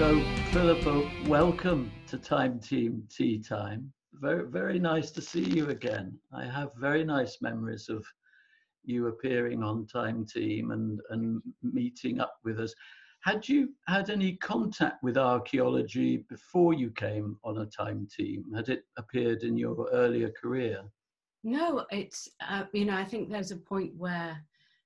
So, Philippa, welcome to Time Team Tea Time. Very, very nice to see you again. I have very nice memories of you appearing on Time Team and meeting up with us. Had you had any contact with archaeology before you came on a Time Team? Had it appeared in your earlier career? No, it's, I think there's a point where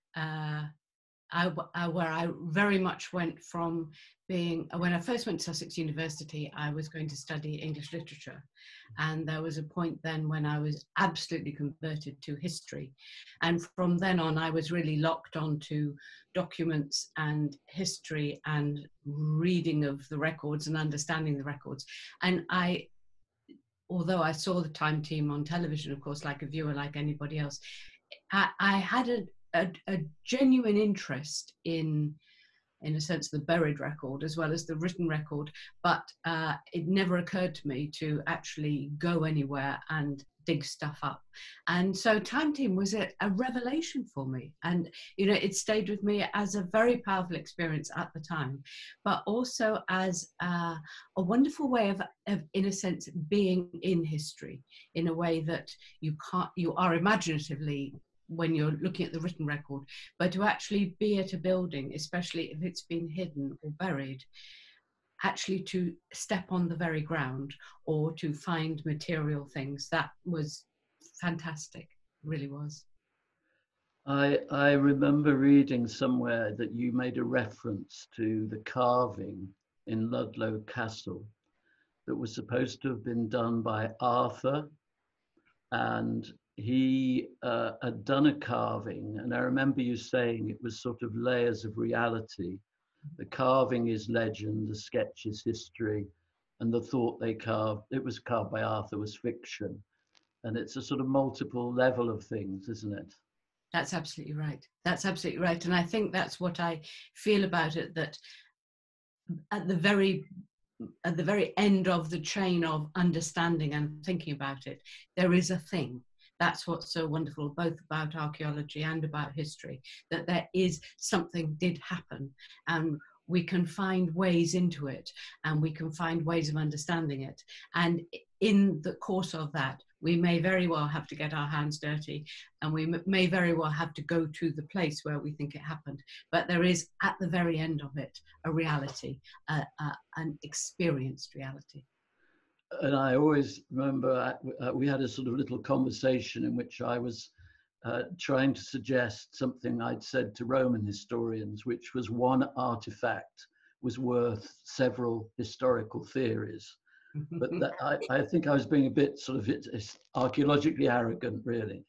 where I very much went from being, when I first went to Sussex University, I was going to study English literature. And there was a point then when I was absolutely converted to history. And from then on, I was really locked onto documents and history and reading of the records and understanding the records. And although I saw the Time Team on television, of course, like a viewer, like anybody else, I had a genuine interest in a sense, the buried record as well as the written record, but it never occurred to me to actually go anywhere and dig stuff up. And so Time Team was a revelation for me. And, it stayed with me as a very powerful experience at the time, but also as a wonderful way of, in a sense, being in history in a way that you are imaginatively when you're looking at the written record, but to actually be at a building, especially if it's been hidden or buried, actually to step on the very ground or to find material things, that was fantastic, really was. I remember reading somewhere that you made a reference to the carving in Ludlow Castle that was supposed to have been done by Arthur, and he had done a carving, and I remember you saying it was sort of layers of reality. The carving is legend, the sketch is history, and the thought it was carved by Arthur was fiction. And it's a sort of multiple level of things, isn't it? That's absolutely right. That's absolutely right. And I think that's what I feel about it, that at the very end of the chain of understanding and thinking about it, there is a thing. That's what's so wonderful, both about archaeology and about history, that there is something did happen, and we can find ways into it, and we can find ways of understanding it. And in the course of that, we may very well have to get our hands dirty, and we may very well have to go to the place where we think it happened. But there is, at the very end of it, a reality, an experienced reality. And I always remember we had a sort of little conversation in which I was trying to suggest something I'd said to Roman historians, which was one artifact was worth several historical theories. But that, I think I was being a bit sort of archaeologically arrogant, really.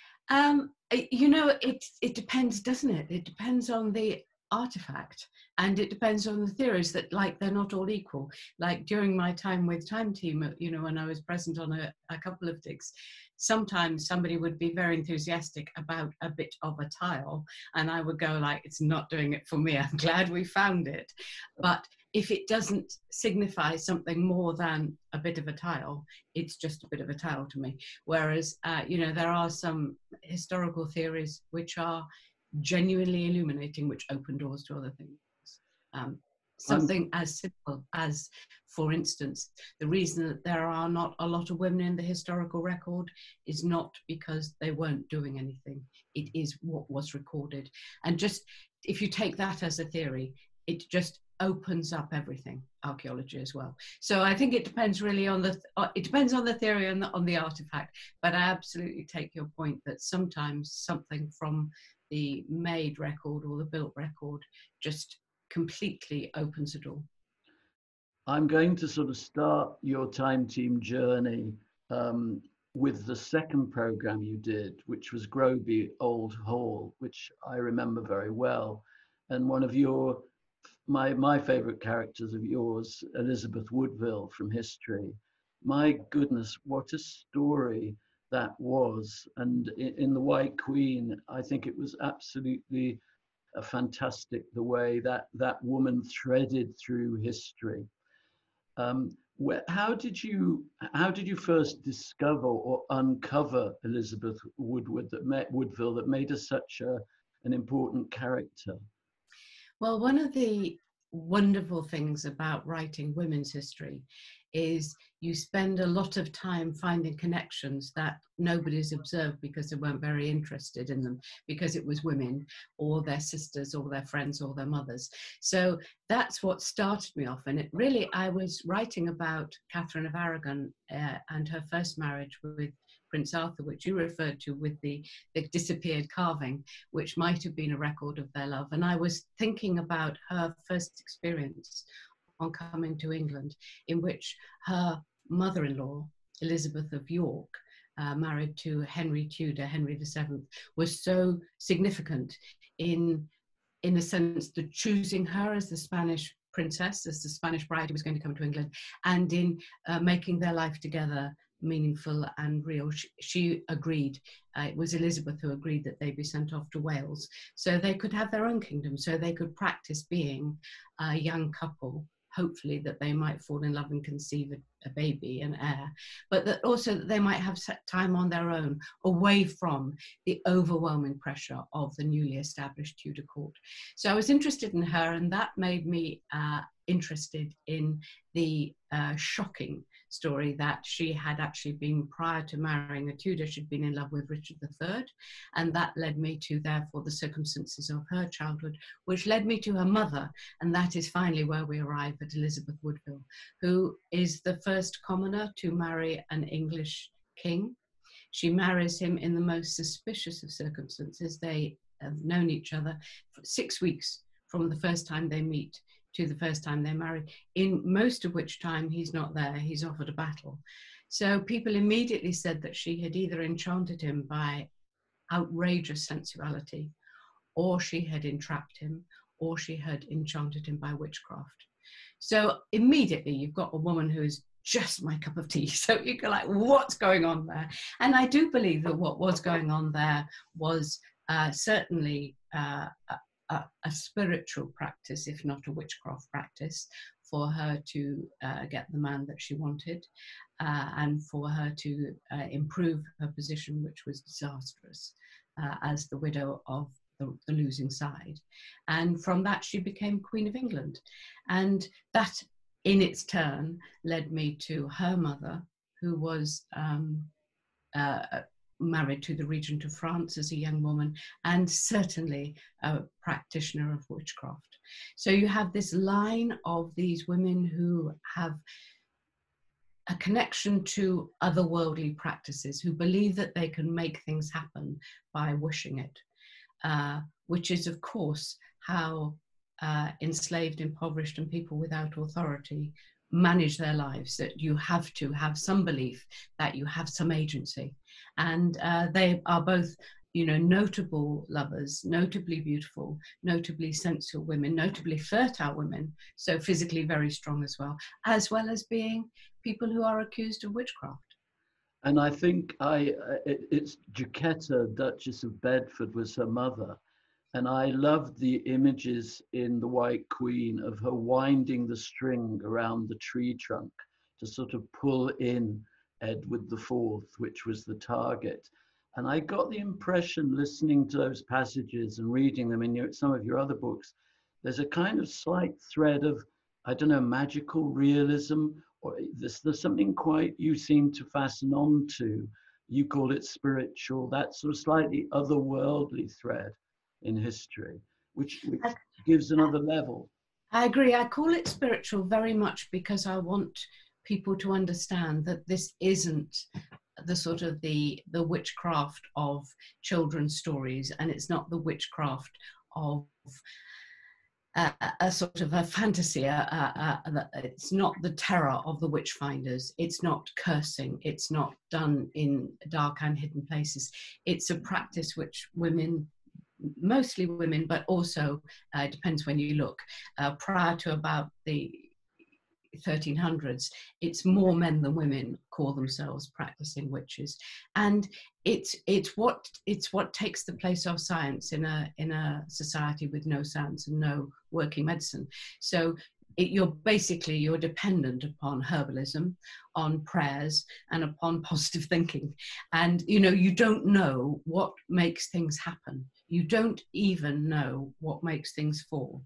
It depends, doesn't it? It depends on the artifact, and it depends on the theories, that like they're not all equal. Like during my time with Time Team, when I was present on a couple of digs, sometimes somebody would be very enthusiastic about a bit of a tile, and I would go like, it's not doing it for me, I'm glad we found it. But if it doesn't signify something more than a bit of a tile, it's just a bit of a tile to me. Whereas, there are some historical theories which are genuinely illuminating, which open doors to other things. Something as simple as, for instance, the reason that there are not a lot of women in the historical record is not because they weren't doing anything. It is what was recorded. And just, if you take that as a theory, it just opens up everything, archaeology as well. So I think it depends really on it depends on the theory and on the artifact. But I absolutely take your point that sometimes something from the made record or the built record just completely opens a door. I'm going to sort of start your Time Team journey with the second program you did, which was Groby Old Hall, which I remember very well. And one of my favorite characters of yours, Elizabeth Woodville from history. My goodness, what a story that was. And in The White Queen, I think it was absolutely fantastic the way that woman threaded through history. How did you first discover or uncover Elizabeth Woodville that made her such an important character? Well, one of the wonderful things about writing women's history is you spend a lot of time finding connections that nobody's observed because they weren't very interested in them, because it was women or their sisters or their friends or their mothers. So that's what started me off. And it really, I was writing about Catherine of Aragon and her first marriage with Prince Arthur, which you referred to with the disappeared carving, which might have been a record of their love. And I was thinking about her first experience on coming to England, in which her mother-in-law, Elizabeth of York, married to Henry Tudor, Henry VII, was so significant in a sense, the choosing her as the Spanish princess, as the Spanish bride who was going to come to England, and in making their life together meaningful and real. She agreed, it was Elizabeth who agreed that they be sent off to Wales so they could have their own kingdom, so they could practice being a young couple, hopefully that they might fall in love and conceive a baby, an heir, but that also that they might have time on their own, away from the overwhelming pressure of the newly established Tudor court. So I was interested in her, and that made me interested in the shocking story that she had actually been, prior to marrying a Tudor, she'd been in love with Richard III, and that led me to, therefore, the circumstances of her childhood, which led me to her mother, and that is finally where we arrive at Elizabeth Woodville, who is the first commoner to marry an English king. She marries him in the most suspicious of circumstances. They have known each other for 6 weeks from the first time they meet to the first time they marry, in most of which time he's not there, he's off at a battle. So people immediately said that she had either enchanted him by outrageous sensuality, or she had entrapped him, or she had enchanted him by witchcraft. So immediately you've got a woman who's just my cup of tea. So you go like, what's going on there? And I do believe that what was going on there was certainly a spiritual practice, if not a witchcraft practice, for her to get the man that she wanted, and for her to improve her position, which was disastrous, as the widow of the losing side. And from that, she became Queen of England. And that, in its turn, led me to her mother, who was married to the Regent of France as a young woman, and certainly a practitioner of witchcraft. So you have this line of these women who have a connection to otherworldly practices, who believe that they can make things happen by wishing it, which is, of course, how enslaved, impoverished, and people without authority manage their lives, that you have to have some belief that you have some agency. And they are both, you know, notable lovers, notably beautiful, notably sensual women, notably fertile women, so physically very strong as well as being people who are accused of witchcraft. And I think it's Jacquetta, Duchess of Bedford, was her mother. And I loved the images in The White Queen of her winding the string around the tree trunk to sort of pull in Edward IV, which was the target. And I got the impression, listening to those passages and reading them in some of your other books, there's a kind of slight thread of, I don't know, magical realism, or there's something quite you seem to fasten on to. You call it spiritual, that sort of slightly otherworldly thread in history, which gives another level. I agree. I call it spiritual very much because I want people to understand that this isn't the sort of the witchcraft of children's stories, and it's not the witchcraft of a sort of a fantasy. It's not the terror of the witch finders. It's not cursing. It's not done in dark and hidden places. It's a practice which women, mostly women, but also depends when you look, prior to about the 1300s, it's more men than women call themselves practicing witches, and it's what takes the place of science in a society with no science and no working medicine. So you're dependent upon herbalism, on prayers, and upon positive thinking. And you don't know what makes things happen. You don't even know what makes things fall.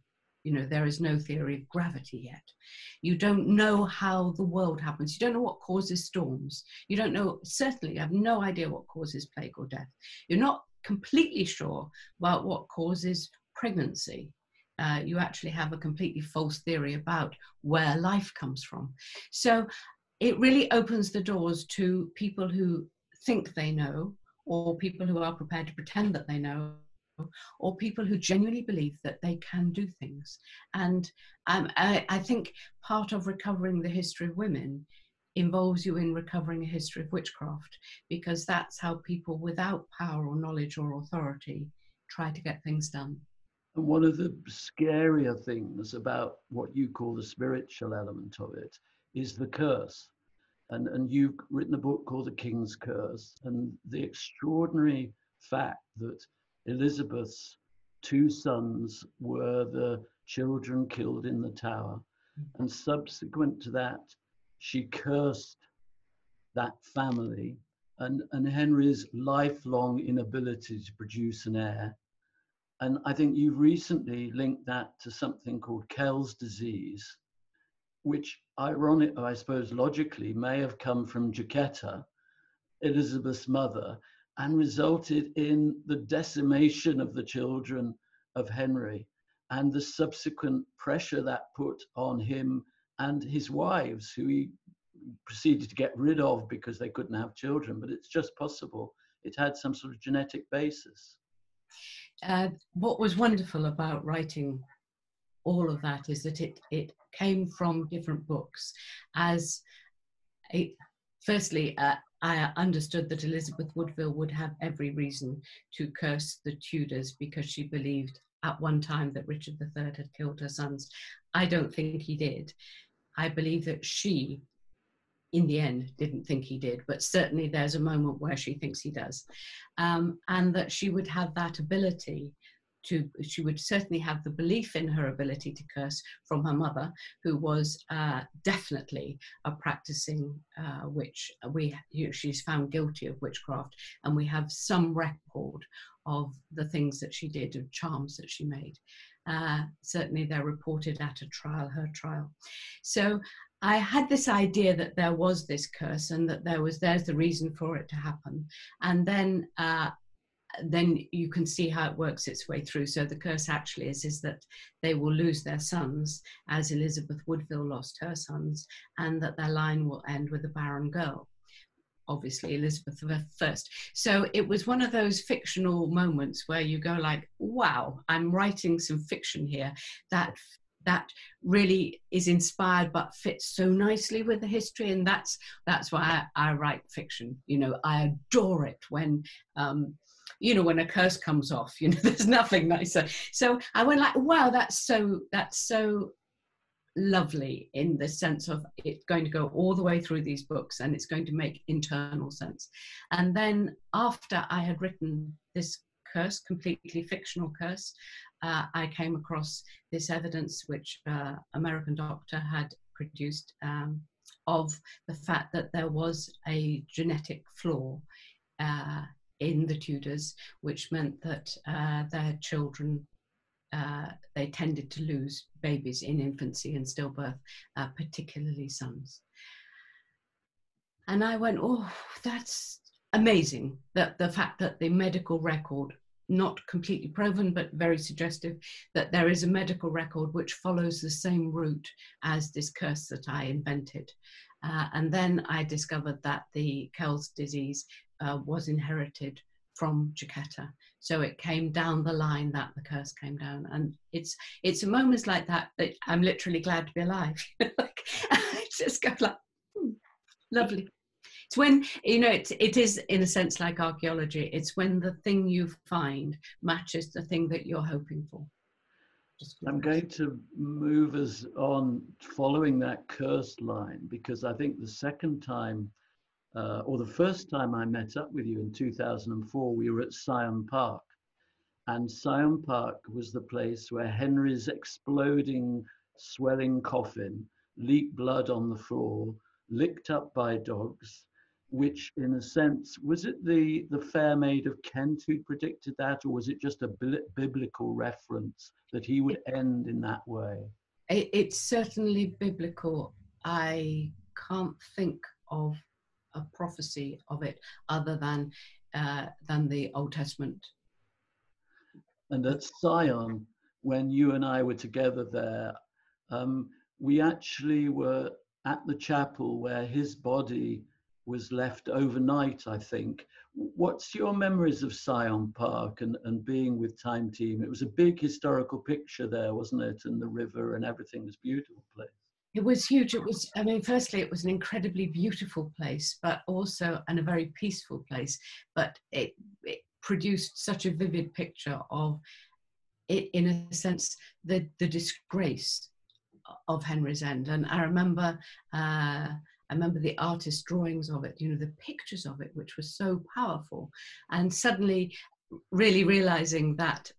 You know, there is no theory of gravity yet. You don't know how the world happens. You don't know what causes storms. You don't know, certainly you have no idea what causes plague or death. You're not completely sure about what causes pregnancy. You actually have a completely false theory about where life comes from. So it really opens the doors to people who think they know, or people who are prepared to pretend that they know, or people who genuinely believe that they can do things. And I think part of recovering the history of women involves you in recovering a history of witchcraft, because that's how people without power or knowledge or authority try to get things done. And one of the scarier things about what you call the spiritual element of it is the curse. And you've written a book called The King's Curse, and the extraordinary fact that Elizabeth's two sons were the children killed in the tower. And subsequent to that, she cursed that family, and Henry's lifelong inability to produce an heir. And I think you've recently linked that to something called Kell's disease, which ironic, I suppose logically, may have come from Jacquetta, Elizabeth's mother, and resulted in the decimation of the children of Henry and the subsequent pressure that put on him and his wives, who he proceeded to get rid of because they couldn't have children. But it's just possible it had some sort of genetic basis. What was wonderful about writing all of that is that it came from different books. Firstly, I understood that Elizabeth Woodville would have every reason to curse the Tudors because she believed at one time that Richard III had killed her sons. I don't think he did. I believe that she, in the end, didn't think he did, but certainly there's a moment where she thinks he does. And that she would have that ability she would certainly have the belief in her ability to curse from her mother, who was definitely a practicing witch. She's found guilty of witchcraft, and we have some record of the things that she did, of charms that she made. Certainly they're reported at a trial, her trial. So I had this idea that there was this curse and that there's the reason for it to happen. And then you can see how it works its way through. So the curse actually is that they will lose their sons, as Elizabeth Woodville lost her sons, and that their line will end with a barren girl, obviously Elizabeth I. So it was one of those fictional moments where you go like, wow, I'm writing some fiction here that really is inspired but fits so nicely with the history. And that's why I write fiction. You know, I adore it when when a curse comes off, there's nothing nicer. So I went like, wow, that's so lovely, in the sense of it's going to go all the way through these books and it's going to make internal sense. And then after I had written this curse, completely fictional curse, I came across this evidence which American doctor had produced of the fact that there was a genetic flaw in the Tudors, which meant that their children, they tended to lose babies in infancy and stillbirth, particularly sons. And I went, oh, that's amazing, that the fact that the medical record, not completely proven, but very suggestive, that there is a medical record which follows the same route as this curse that I invented. And then I discovered that the Kell's disease was inherited from Jacquetta. So it came down the line that the curse came down. And it's a moments like that I'm literally glad to be alive. Like, I just go like, lovely. It's when, it is in a sense like archaeology. It's when the thing you find matches the thing that you're hoping for. I'm going to move us on following that cursed line, because I think the second time, or the first time I met up with you in 2004, we were at Syon Park. And Syon Park was the place where Henry's exploding, swelling coffin leaked blood on the floor, licked up by dogs. which in a sense, was it the Fair Maid of Kent who predicted that, or was it just a biblical reference that he would end in that way? It's certainly biblical. I can't think of a prophecy of it other than the Old Testament. And at Sion, when you and I were together there, we actually were at the chapel where his body was left overnight, I think. What's your memories of Sion Park and being with Time Team? It was a big historical picture there, wasn't it? And the river and everything was a beautiful place. It was huge. It was, I mean, firstly, it was an incredibly beautiful place, but also and a very peaceful place. But it produced such a vivid picture of it, in a sense, the disgrace of Henry's End. And I remember the artist's drawings of it, you know, the pictures of it, which was so powerful. And suddenly really realizing that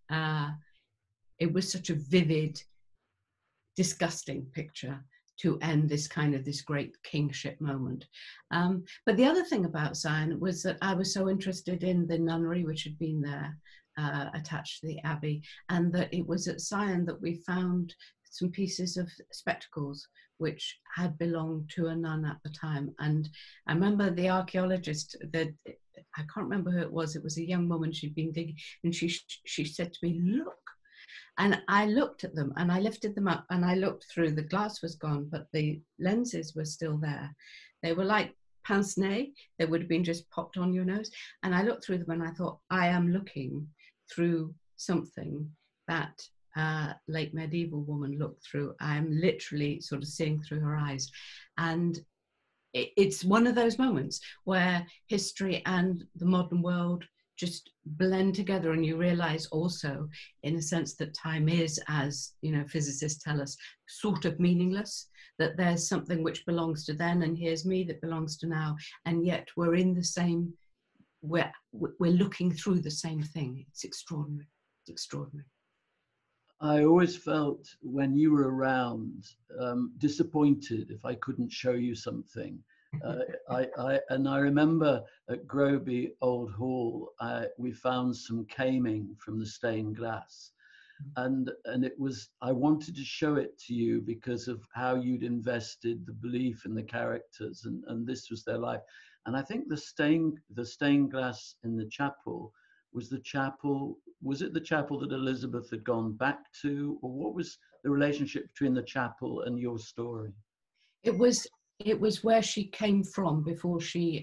it was such a vivid, disgusting picture to end this great kingship moment. But the other thing about Sion was that I was so interested in the nunnery which had been there attached to the abbey, and that it was at Sion that we found some pieces of spectacles which had belonged to a nun at the time. And I remember the archaeologist, I can't remember who it was a young woman, she'd been digging, and she said to me, "Look." And I looked at them and I lifted them up and I looked through. The glass was gone, but the lenses were still there. They were like pince-nez. They would have been just popped on your nose. And I looked through them and I thought, I am looking through something that late medieval woman looked through. I am literally sort of seeing through her eyes. And it's one of those moments where history and the modern world just blend together, and you realize also, in a sense, that time is, as you know, physicists tell us, sort of meaningless, that there's something which belongs to then and here's me that belongs to now, and yet we're in the same, we're looking through the same thing. It's extraordinary. It's extraordinary. I always felt when you were around disappointed if I couldn't show you something. I remember at Groby Old Hall, we found some caming from the stained glass, and it was, I wanted to show it to you because of how you'd invested the belief in the characters, and this was their life. And I think the stained glass in the chapel was the chapel. Was it the chapel that Elizabeth had gone back to, or what was the relationship between the chapel and your story? It was where she came from before she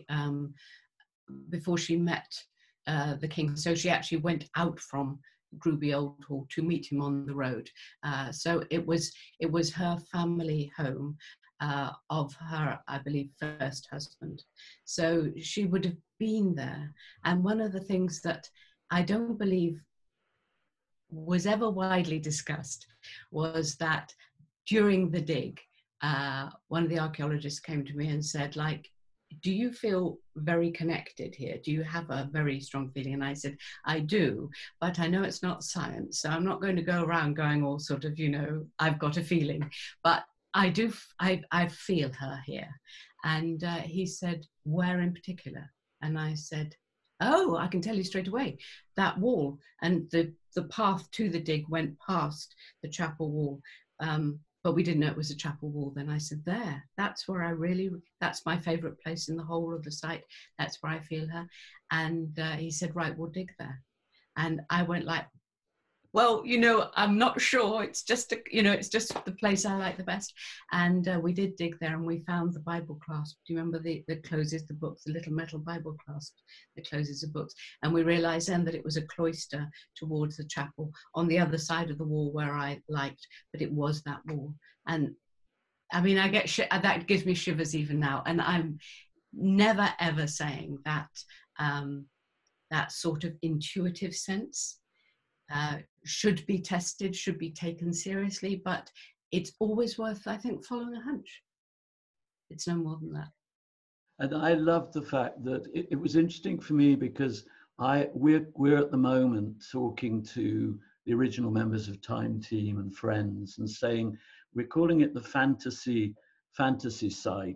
met the king. So she actually went out from Groby Old Hall to meet him on the road. So it was her family home of her, I believe, first husband. So she would have been there. And one of the things that I don't believe was ever widely discussed was that during the dig, one of the archaeologists came to me and said, like, do you feel very connected here? Do you have a very strong feeling? And I said, I do, but I know it's not science, so I'm not going to go around going all sort of, you know, I've got a feeling, but I do, I feel her here. And he said, where in particular? And I said, oh, I can tell you straight away, that wall. And the path to the dig went past the chapel wall. But we didn't know it was a chapel wall then. I said, there, that's where that's my favorite place in the whole of the site. That's where I feel her. And he said, right, we'll dig there. And I went like, well, you know, I'm not sure. It's just, it's just the place I like the best. And we did dig there and we found the Bible clasp. Do you remember that closes the books, the little metal Bible clasp that closes the books? And we realized then that it was a cloister towards the chapel on the other side of the wall where I liked, but it was that wall. And I mean, that gives me shivers even now. And I'm never ever saying that, that sort of intuitive sense should be tested, should be taken seriously, but it's always worth, I think, following a hunch. It's no more than that. And I love the fact that it was interesting for me because we're at the moment talking to the original members of Time Team and friends and saying we're calling it the fantasy site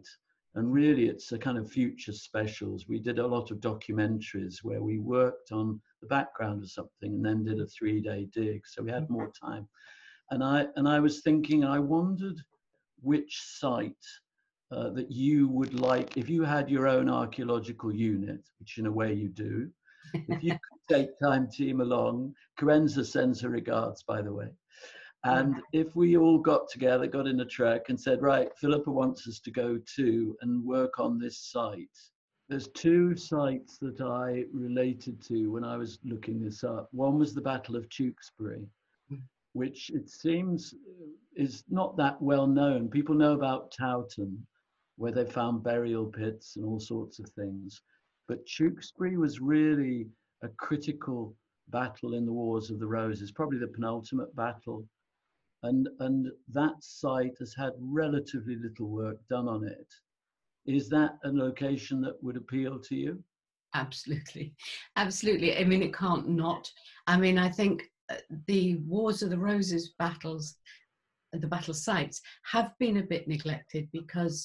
And really, it's a kind of future specials. We did a lot of documentaries where we worked on the background of something and then did a 3-day dig. So we had more time. And I was thinking, I wondered which site that you would like, if you had your own archaeological unit, which in a way you do, if you could take Time Team along. Carenza sends her regards, by the way. And if we all got together, got in a truck and said, right, Philippa wants us to go to and work on this site. There's 2 sites that I related to when I was looking this up. One was the Battle of Tewkesbury, which it seems is not that well known. People know about Towton, where they found burial pits and all sorts of things. But Tewkesbury was really a critical battle in the Wars of the Roses, probably the penultimate battle. And that site has had relatively little work done on it. Is that a location that would appeal to you? Absolutely. Absolutely. I mean, it can't not. I mean, I think the Wars of the Roses battles, the battle sites, have been a bit neglected because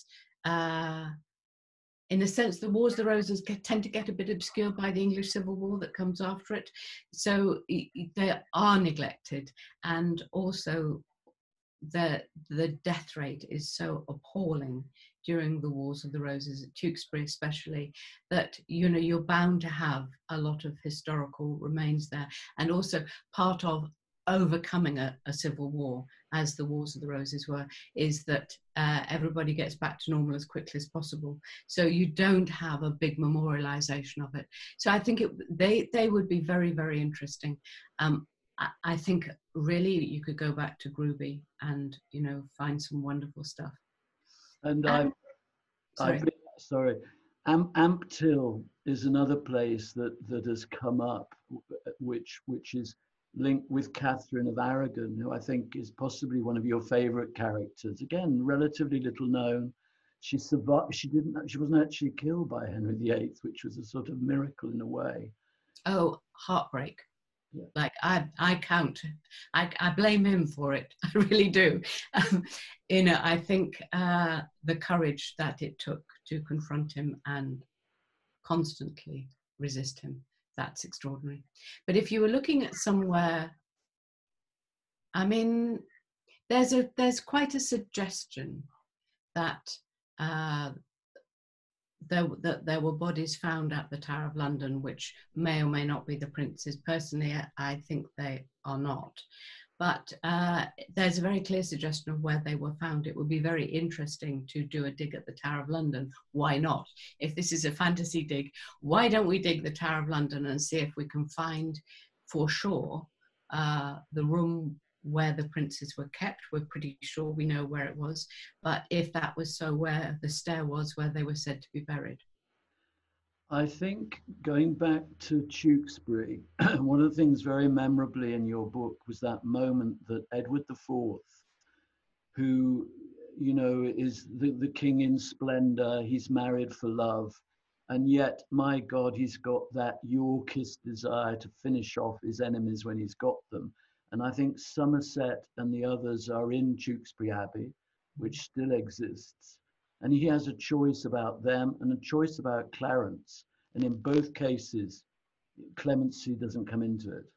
in a sense, the Wars of the Roses tend to get a bit obscured by the English Civil War that comes after it. So they are neglected. And also the death rate is so appalling during the Wars of the Roses, at Tewkesbury especially, that, you know, you're bound to have a lot of historical remains there. And also part of overcoming a civil war, as the Wars of the Roses were, is that everybody gets back to normal as quickly as possible. So you don't have a big memorialization of it. So I think they would be very, very interesting. I think really you could go back to Groby and, you know, find some wonderful stuff. And sorry, Ampthill is another place that has come up, which is linked with Catherine of Aragon, who I think is possibly one of your favorite characters. Again, relatively little known. She survived. She wasn't actually killed by Henry VIII, which was a sort of miracle in a way. Oh, heartbreak. Yeah. Like I blame him for it. I really do. You know, I think the courage that it took to confront him and constantly resist him, that's extraordinary. But if you were looking at somewhere, I mean, there's quite a suggestion that there were bodies found at the Tower of London, which may or may not be the prince's. Personally, I think they are not. But there's a very clear suggestion of where they were found. It would be very interesting to do a dig at the Tower of London. Why not? If this is a fantasy dig, why don't we dig the Tower of London and see if we can find for sure the room where the princes were kept. We're pretty sure we know where it was. But if that was so, where the stair was where they were said to be buried. I think going back to Tewkesbury, one of the things very memorably in your book was that moment that Edward IV, who, you know, is the king in splendor, he's married for love, and yet, my God, he's got that Yorkist desire to finish off his enemies when he's got them. And I think Somerset and the others are in Tewkesbury Abbey, which still exists. And he has a choice about them and a choice about Clarence. And in both cases, clemency doesn't come into it.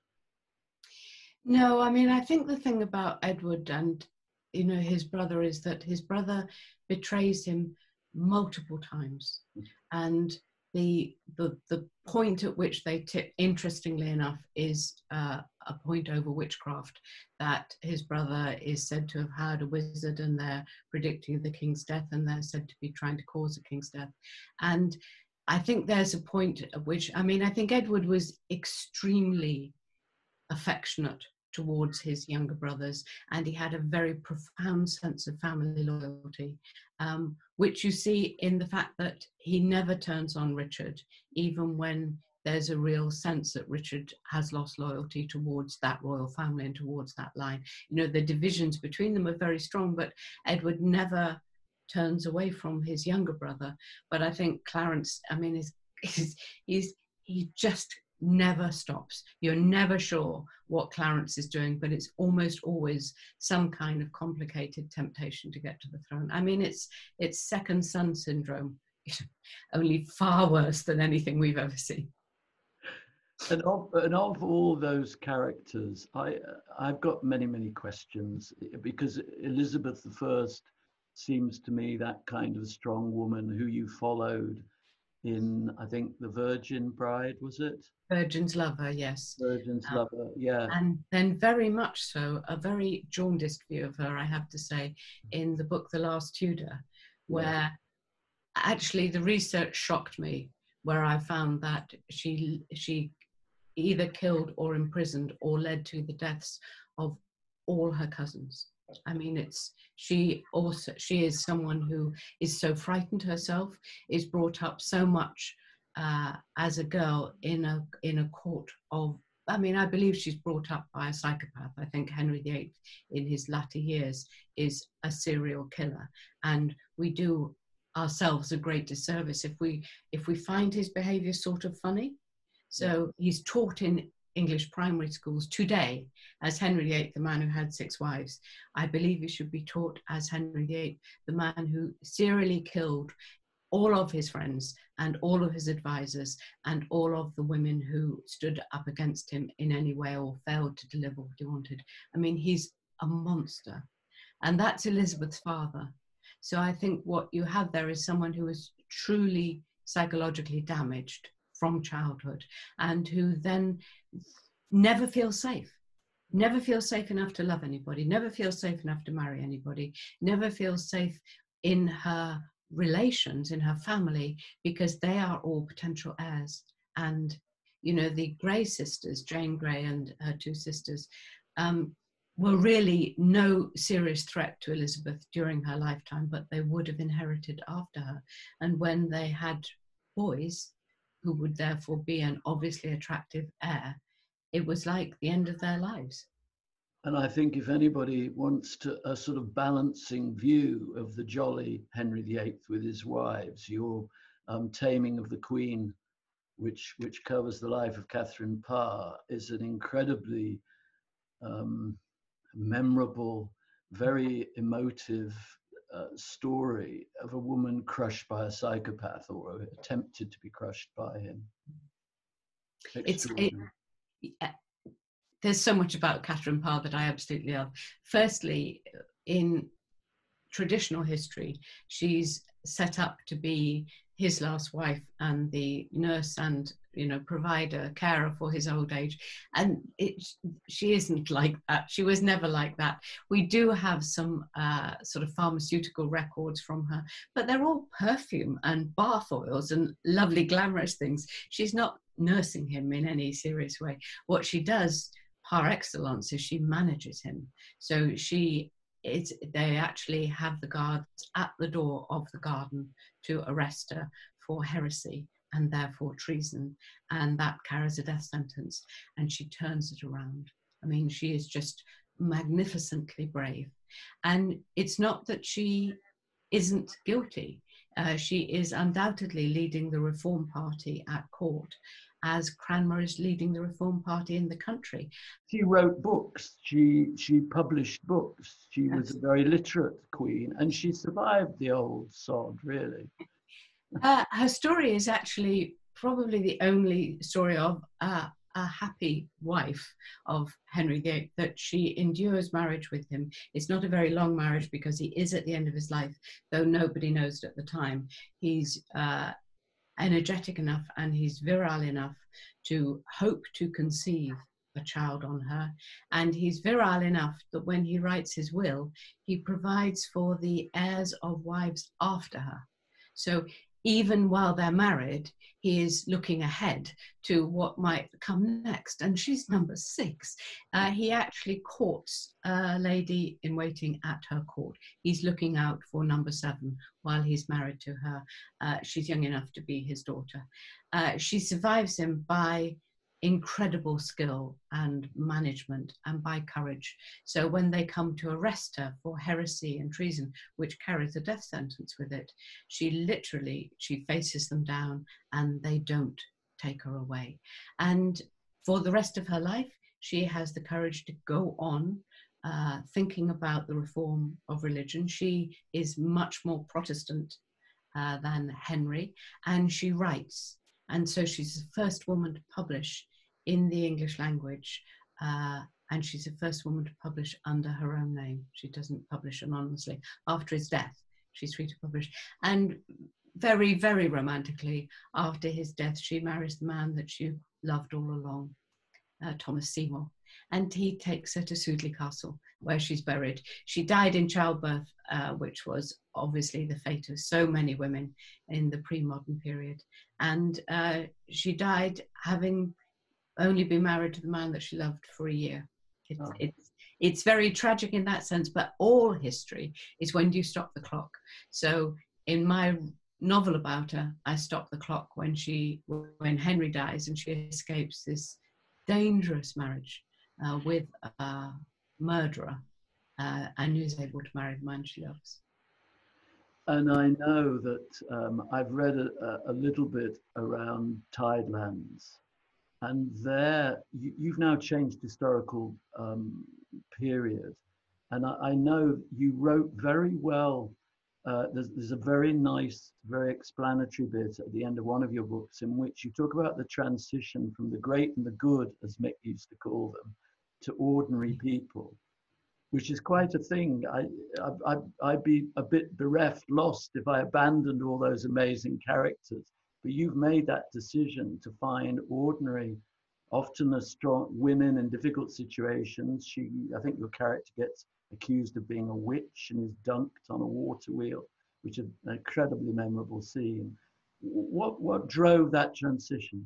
No, I mean, I think the thing about Edward and, you know, his brother is that his brother betrays him multiple times. And the point at which they tip, interestingly enough, is a point over witchcraft, that his brother is said to have hired a wizard and they're predicting the king's death and they're said to be trying to cause the king's death. And I think there's a point at which, I mean, I think Edward was extremely affectionate towards his younger brothers, and he had a very profound sense of family loyalty, which you see in the fact that he never turns on Richard, even when there's a real sense that Richard has lost loyalty towards that royal family and towards that line. You know, the divisions between them are very strong, but Edward never turns away from his younger brother. But I think Clarence, I mean, he just never stops. You're never sure what Clarence is doing, but it's almost always some kind of complicated temptation to get to the throne. I mean, it's second son syndrome, only far worse than anything we've ever seen. And of all those characters, I've got many questions, because Elizabeth I seems to me that kind of strong woman who you followed in, I think, The Virgin Bride, was it? Virgin's Lover, yes. Virgin's Lover, yeah. And then very much so, a very jaundiced view of her, I have to say, in the book The Last Tudor, where actually the research shocked me, where I found that she either killed or imprisoned or led to the deaths of all her cousins. I mean, she is someone who is so frightened herself, is brought up so much as a girl in a court of, I mean, I believe she's brought up by a psychopath. I think Henry VIII in his latter years is a serial killer, and we do ourselves a great disservice if we find his behavior sort of funny. So he's taught in English primary schools today as Henry VIII, the man who had 6 wives. I believe he should be taught as Henry VIII, the man who serially killed all of his friends and all of his advisors and all of the women who stood up against him in any way or failed to deliver what he wanted. I mean, he's a monster. And that's Elizabeth's father. So I think what you have there is someone who is truly psychologically damaged from childhood, and who then never feels safe enough to love anybody, never feels safe enough to marry anybody, never feels safe in her relations, in her family, because they are all potential heirs. And, you know, the Grey sisters, Jane Grey and her 2 sisters, were really no serious threat to Elizabeth during her lifetime, but they would have inherited after her. And when they had boys, who would therefore be an obviously attractive heir, it was like the end of their lives. And I think if anybody wants a sort of balancing view of the jolly Henry VIII with his wives, your Taming of the Queen, which covers the life of Catherine Parr, is an incredibly memorable, very emotive story of a woman crushed by a psychopath, or attempted to be crushed by him. There's so much about Catherine Parr that I absolutely love. Firstly, in traditional history, she's set up to be his last wife and the nurse and, you know, provider, carer for his old age. And she isn't like that. She was never like that. We do have some sort of pharmaceutical records from her, but they're all perfume and bath oils and lovely glamorous things. She's not nursing him in any serious way. What she does par excellence is she manages him. So they actually have the guards at the door of the garden to arrest her for heresy and therefore treason, and that carries a death sentence, and she turns it around. I mean, she is just magnificently brave. And it's not that she isn't guilty. She is undoubtedly leading the Reform Party at court, as Cranmer is leading the Reform Party in the country. She wrote books, she published books, she was a very literate queen, and she survived the old sod, really. Her story is actually probably the only story of a happy wife of Henry VIII, that she endures marriage with him. It's not a very long marriage because he is at the end of his life, though nobody knows it at the time. He's energetic enough and he's virile enough to hope to conceive a child on her, and he's virile enough that when he writes his will, he provides for the heirs of wives after her. So even while they're married, he is looking ahead to what might come next, and she's number 6. He actually courts a lady in waiting at her court. He's looking out for number 7 while he's married to her. She's young enough to be his daughter. She survives him by incredible skill and management and by courage. So when they come to arrest her for heresy and treason, which carries a death sentence with it, she faces them down and they don't take her away. And for the rest of her life, she has the courage to go on thinking about the reform of religion. She is much more Protestant than Henry, and she writes. And so she's the first woman to publish in the English language, and she's the first woman to publish under her own name. She doesn't publish anonymously. After his death, she's free to publish. And very, very romantically, after his death, she marries the man that she loved all along, Thomas Seymour. And he takes her to Sudeley Castle, where she's buried. She died in childbirth, which was obviously the fate of so many women in the pre-modern period. And she died having only been married to the man that she loved for a year. It's very tragic in that sense, but all history is when do you stop the clock. So in my novel about her, I stop the clock when Henry dies and she escapes this dangerous marriage with a murderer and is able to marry the man she loves. And I know that I've read a little bit around Tidelands, and there you've now changed historical period, and I know you wrote very well. There's a very nice, very explanatory bit at the end of one of your books in which you talk about the transition from the great and the good, as Mick used to call them, to ordinary people, which is quite a thing. I'd be a bit bereft, lost if I abandoned all those amazing characters. But you've made that decision to find ordinary, often as strong women in difficult situations. I think your character gets accused of being a witch and is dunked on a water wheel, which is an incredibly memorable scene. What drove that transition?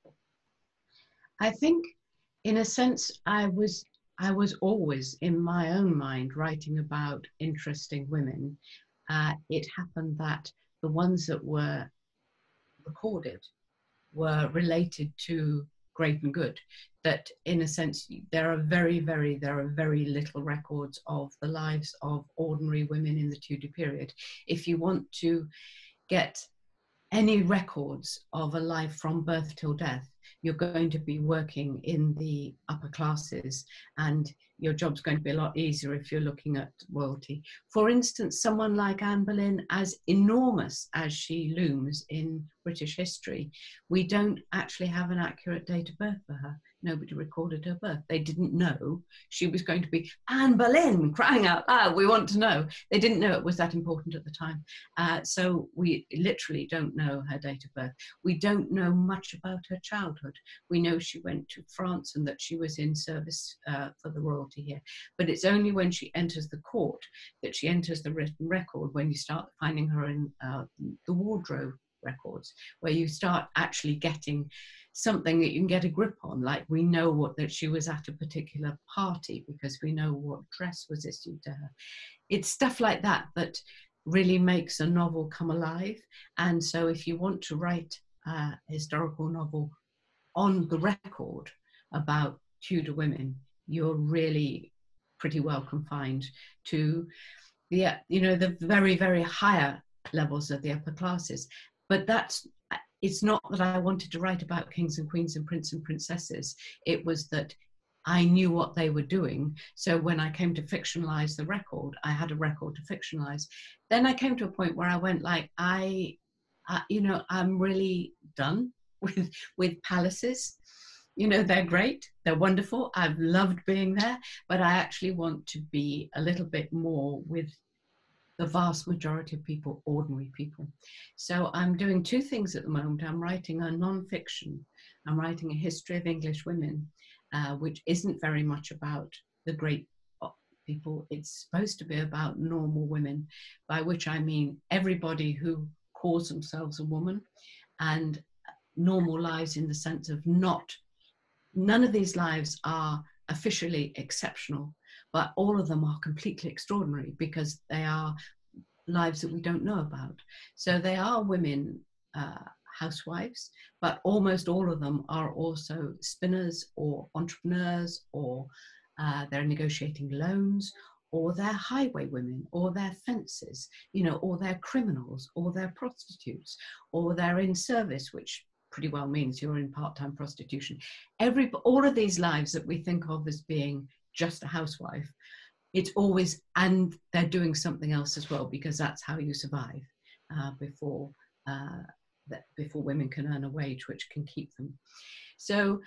I think, in a sense, I was always in my own mind writing about interesting women. It happened that the ones that were recorded were related to great and good, that in a sense there are very little records of the lives of ordinary women in the Tudor period. If you want to get any records of a life from birth till death, you're going to be working in the upper classes, and your job's going to be a lot easier if you're looking at royalty. For instance, someone like Anne Boleyn, as enormous as she looms in British history, we don't actually have an accurate date of birth for her. Nobody recorded her birth. They didn't know she was going to be Anne Boleyn, crying out loud, we want to know. They didn't know it was that important at the time. So we literally don't know her date of birth. We don't know much about her childhood. We know she went to France and that she was in service for the royalty here. But it's only when she enters the court that she enters the written record, when you start finding her in the wardrobe records, where you start actually getting something that you can get a grip on, like we know that she was at a particular party because we know what dress was issued to her. It's stuff like that that really makes a novel come alive. And so if you want to write a historical novel on the record about Tudor women, you're really pretty well confined to the very higher levels of the upper classes. But it's not that I wanted to write about kings and queens and princes and princesses. It was that I knew what they were doing. So when I came to fictionalize the record, I had a record to fictionalize. Then I came to a point where I went like, I'm really done with palaces. They're great, they're wonderful. I've loved being there, but I actually want to be a little bit more with the vast majority of people, ordinary people. So I'm doing two things at the moment. I'm writing a non-fiction. I'm writing a history of English women, which isn't very much about the great people. It's supposed to be about normal women, by which I mean everybody who calls themselves a woman, and normal lives in the sense of none of these lives are officially exceptional, but all of them are completely extraordinary because they are lives that we don't know about. So they are women, housewives, but almost all of them are also spinners or entrepreneurs, or they're negotiating loans, or they're highway women, or they're fences, or they're criminals, or they're prostitutes, or they're in service, which pretty well means you're in part-time prostitution. All of these lives that we think of as being just a housewife, it's always, and they're doing something else as well, because that's how you survive before women can earn a wage which can keep them. So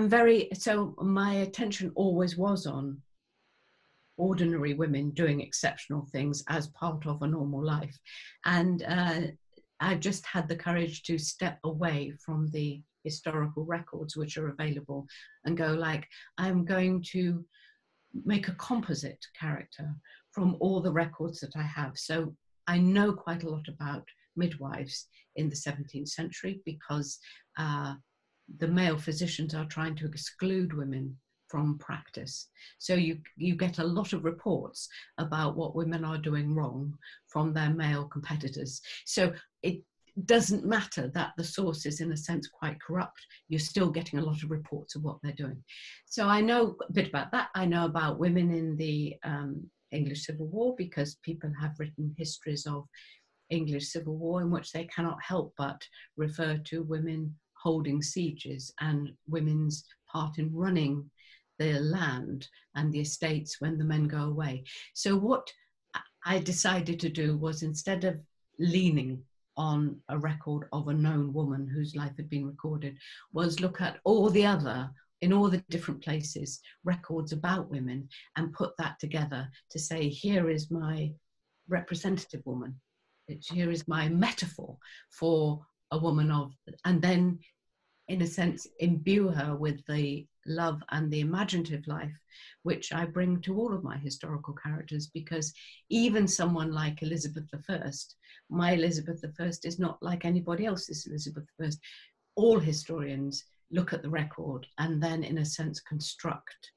my attention always was on ordinary women doing exceptional things as part of a normal life. And I just had the courage to step away from the historical records which are available and go like, I'm going to make a composite character from all the records that I have. So I know quite a lot about midwives in the 17th century because the male physicians are trying to exclude women from practice. So you get a lot of reports about what women are doing wrong from their male competitors. So it doesn't matter that the source is in a sense quite corrupt, you're still getting a lot of reports of what they're doing. So I know a bit about that. I know about women in the English Civil War because people have written histories of English Civil War in which they cannot help but refer to women holding sieges and women's part in running the land and the estates when the men go away. So what I decided to do was, instead of leaning on a record of a known woman whose life had been recorded, was look at all the other, in all the different places, records about women and put that together to say, here is my representative woman. Here is my metaphor for a woman of, and then in a sense imbue her with the love and the imaginative life which I bring to all of my historical characters, because even someone like Elizabeth I, my Elizabeth I is not like anybody else's Elizabeth I. All historians look at the record and then in a sense construct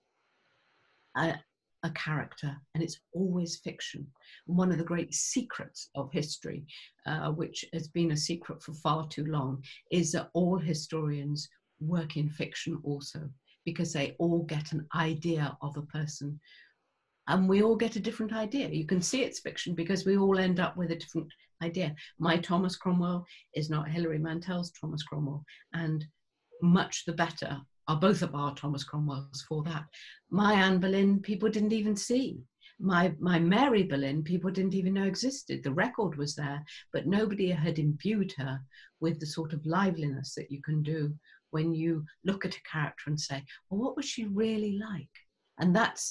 a character, and it's always fiction. One of the great secrets of history, which has been a secret for far too long, is that all historians work in fiction also, because they all get an idea of a person, and we all get a different idea. You can see it's fiction because we all end up with a different idea. My Thomas Cromwell is not Hilary Mantel's Thomas Cromwell, and much the better are both of our Thomas Cromwells for that. My Anne Boleyn, people didn't even see. My Mary Boleyn, people didn't even know existed. The record was there, but nobody had imbued her with the sort of liveliness that you can do when you look at a character and say, well, what was she really like? And that's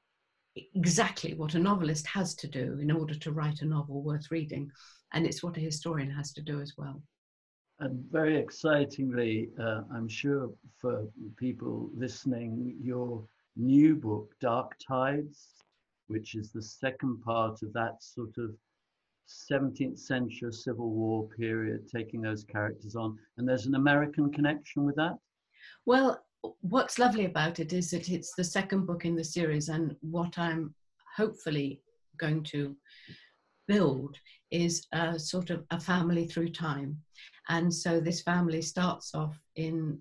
exactly what a novelist has to do in order to write a novel worth reading. And it's what a historian has to do as well. And very excitingly, I'm sure for people listening, your new book, Dark Tides, which is the second part of that sort of 17th century Civil War period, taking those characters on. And there's an American connection with that? Well, what's lovely about it is that it's the second book in the series, and what I'm hopefully going to build is a sort of a family through time. And so this family starts off in,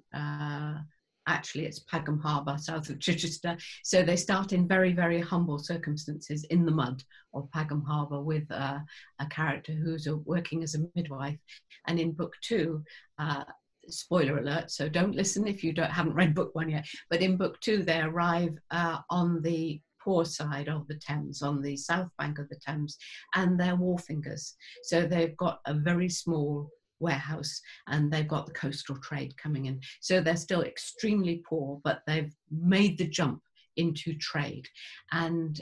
actually it's Pagham Harbour, south of Chichester. So they start in very, very humble circumstances in the mud of Pagham Harbour with a character who's working as a midwife. And in book 2, spoiler alert, so don't listen if you haven't read book 1 yet, but in book 2 they arrive on the poor side of the Thames, on the south bank of the Thames, and they're wharfingers. So they've got a very small warehouse and they've got the coastal trade coming in. So they're still extremely poor, but they've made the jump into trade. And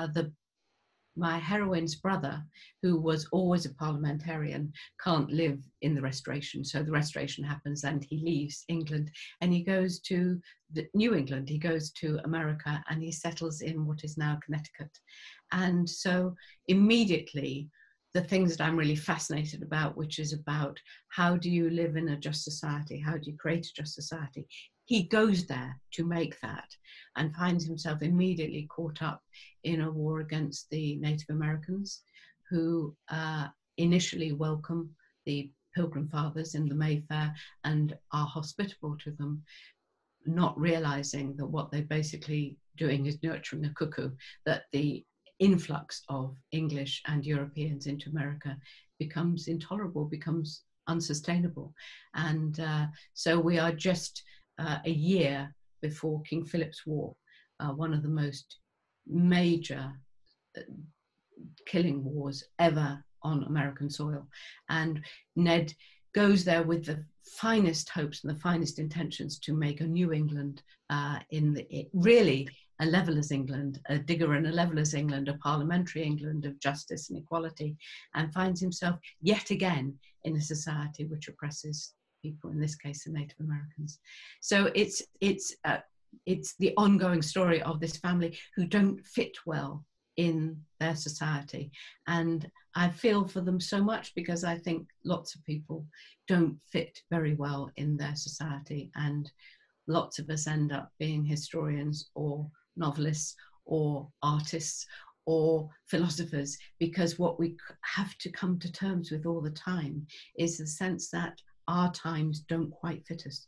my heroine's brother, who was always a parliamentarian, can't live in the Restoration. So the Restoration happens and he leaves England and he goes to New England. He goes to America and he settles in what is now Connecticut. And so immediately, the things that I'm really fascinated about, which is about how do you live in a just society? How do you create a just society? He goes there to make that and finds himself immediately caught up in a war against the Native Americans, who initially welcome the Pilgrim Fathers in the Mayfair and are hospitable to them, not realizing that what they're basically doing is nurturing a cuckoo, that the influx of English and Europeans into America becomes intolerable, becomes unsustainable. And so we are just a year before King Philip's War, one of the most major killing wars ever on American soil. And Ned goes there with the finest hopes and the finest intentions to make a new England, really a leveller's England, a digger and a leveller's England, a parliamentary England of justice and equality, and finds himself yet again in a society which oppresses people, in this case the Native Americans. So it's the ongoing story of this family who don't fit well in their society. And I feel for them so much, because I think lots of people don't fit very well in their society, and lots of us end up being historians or novelists or artists or philosophers, because what we have to come to terms with all the time is the sense that our times don't quite fit us.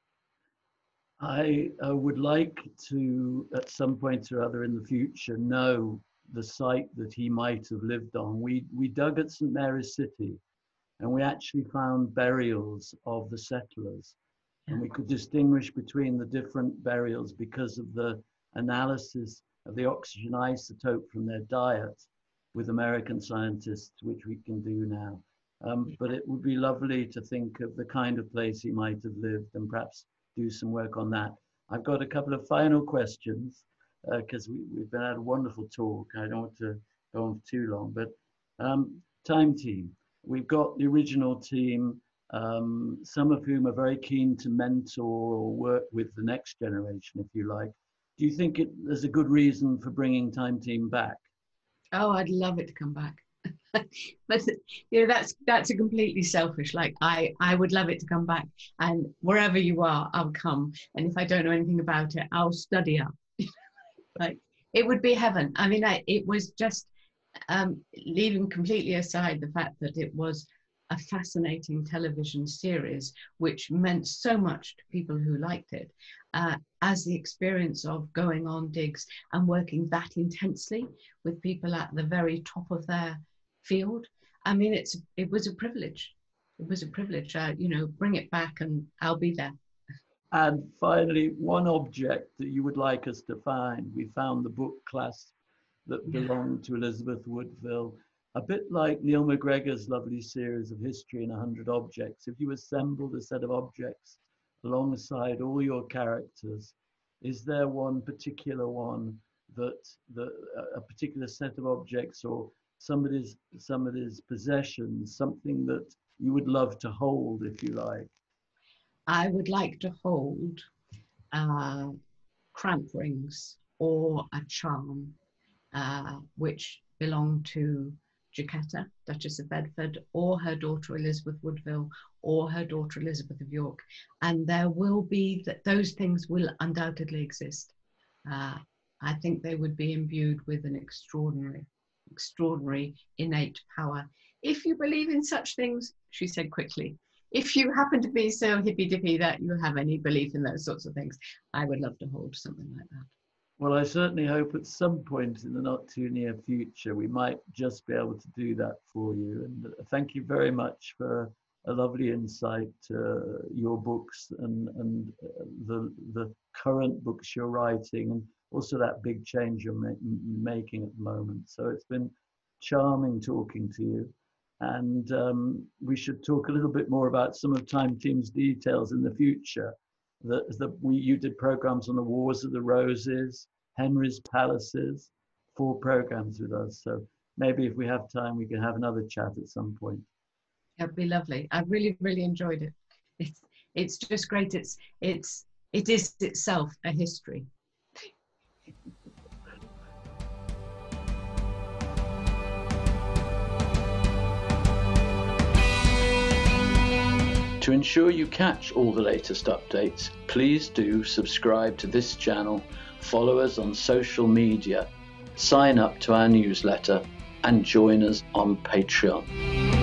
I would like to, at some point or other in the future, know the site that he might have lived on. We dug at St. Mary's City, and we actually found burials of the settlers. And we could distinguish between the different burials because of the analysis of the oxygen isotope from their diet with American scientists, which we can do now. But it would be lovely to think of the kind of place he might have lived and perhaps do some work on that. I've got a couple of final questions, because we've been had a wonderful talk. I don't want to go on for too long, but Time Team, we've got the original team, some of whom are very keen to mentor or work with the next generation, if you like. Do you think there's a good reason for bringing Time Team back? Oh, I'd love it to come back. But you know, that's a completely selfish. Like I would love it to come back, and wherever you are, I'll come. And if I don't know anything about it, I'll study up. Like it would be heaven. I mean, it was just leaving completely aside the fact that it was a fascinating television series, which meant so much to people who liked it, as the experience of going on digs and working that intensely with people at the very top of their field. I mean, it was a privilege. It was a privilege. You know, bring it back and I'll be there. And finally, one object that you would like us to find. We found the book clasp that belonged to Elizabeth Woodville, a bit like Neil MacGregor's lovely series of History in 100 Objects. If you assembled a set of objects alongside all your characters, is there one particular one that a particular set of objects or somebody's possessions, something that you would love to hold, if you like? I would like to hold cramp rings or a charm, which belonged to Jacquetta, Duchess of Bedford, or her daughter Elizabeth Woodville, or her daughter Elizabeth of York. And there will be, those things will undoubtedly exist. I think they would be imbued with an extraordinary innate power. If you believe in such things, she said quickly, if you happen to be so hippy-dippy that you have any belief in those sorts of things, I would love to hold something like that. Well, I certainly hope at some point in the not too near future, we might just be able to do that for you. And thank you very much for a lovely insight to your books and the current books you're writing, and also that big change you're making at the moment. So it's been charming talking to you. And we should talk a little bit more about some of Time Team's details in the future. You did programs on the Wars of the Roses, Henry's Palaces, 4 programs with us. So maybe if we have time, we can have another chat at some point. That'd be lovely. I really, really enjoyed it. It's just great. It is itself a history. To ensure you catch all the latest updates, please do subscribe to this channel, follow us on social media, sign up to our newsletter, and join us on Patreon.